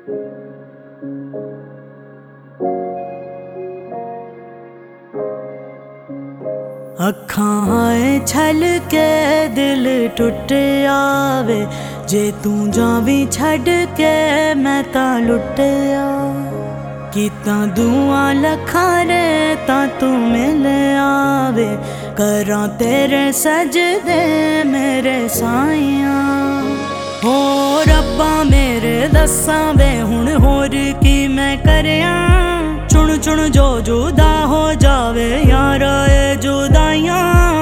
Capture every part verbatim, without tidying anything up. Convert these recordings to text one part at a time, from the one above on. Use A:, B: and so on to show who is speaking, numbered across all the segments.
A: अखां छल के दिल टुट आवे, जे तू जावी छड़ के मैं तां लुटिया। कीता दुआ लखां रे तां तू मिल आवे, करां तेरे सजदे मेरे साइया। हो रब्बा मेरे दस्सां वे हुण होर की मैं करयां, चुन चुन जो जुदा हो जावे यारा ए जुदाइयां।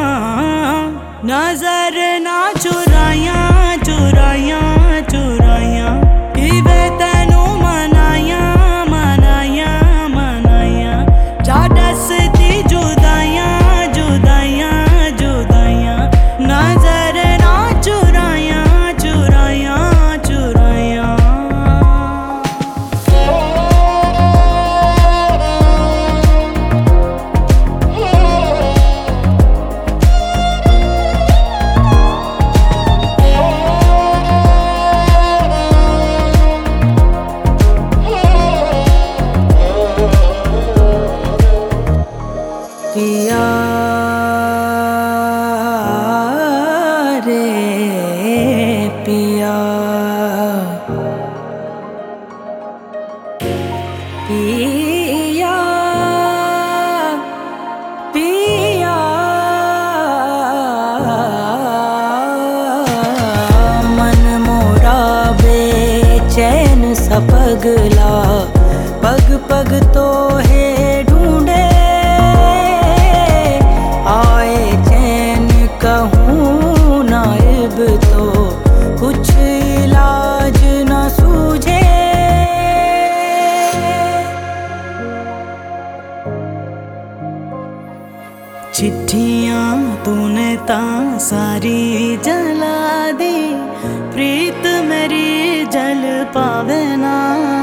A: नजर ना चुराइयां चुराइयां चुराइयां, इवे तैनू मनाइयां मनाइयां मनाइयां। जा दसदी जुदाइयां जुदाइयां जुदाइयां, नजर ना चुराइयां चुराइयां चुराइयां। पिया रे पिया, पिया पिया, मन मोरा बेचैन सा पगला, पग पग तो है ढूंढे। आए चैन कहूँ नाइब तो कुछ इलाज न सूझे। चिट्ठियाँ तूने तां सारी जला दी, प्रीत मेरी जल पावे ना।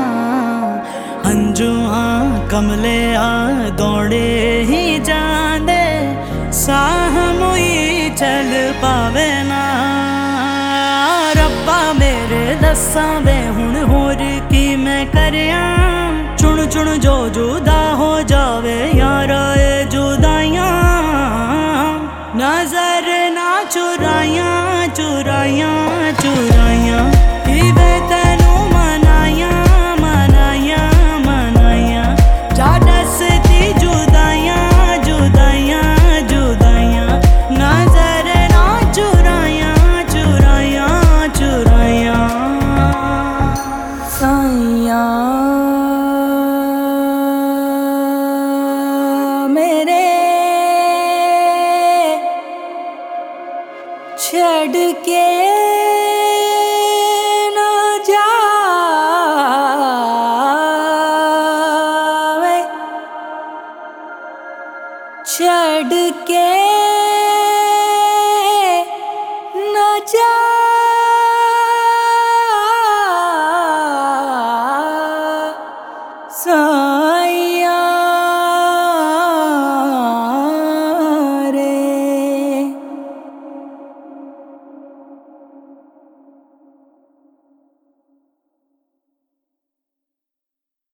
A: हंजुआ कमले आ दौड़े ही जांदे, साह मुई चल पावे ना। रब्बा मेरे दस्सां वे हुण होर की मैं करयां, चुन चुन जो जुदा हो जावे यारा ए जुदाइयां। नजर ना चुराइयां चुराइयां चुराइयां, इवे तैनू मनाइयां मनाइयां मनाइयां। जा दसदी जुदाइयां जुदाइयां जुदाइयां, नजर ना चुराइयां चुराइयां चुराइयां। साइयां मेरे छड़ के ना जावे, छड़ के न जा।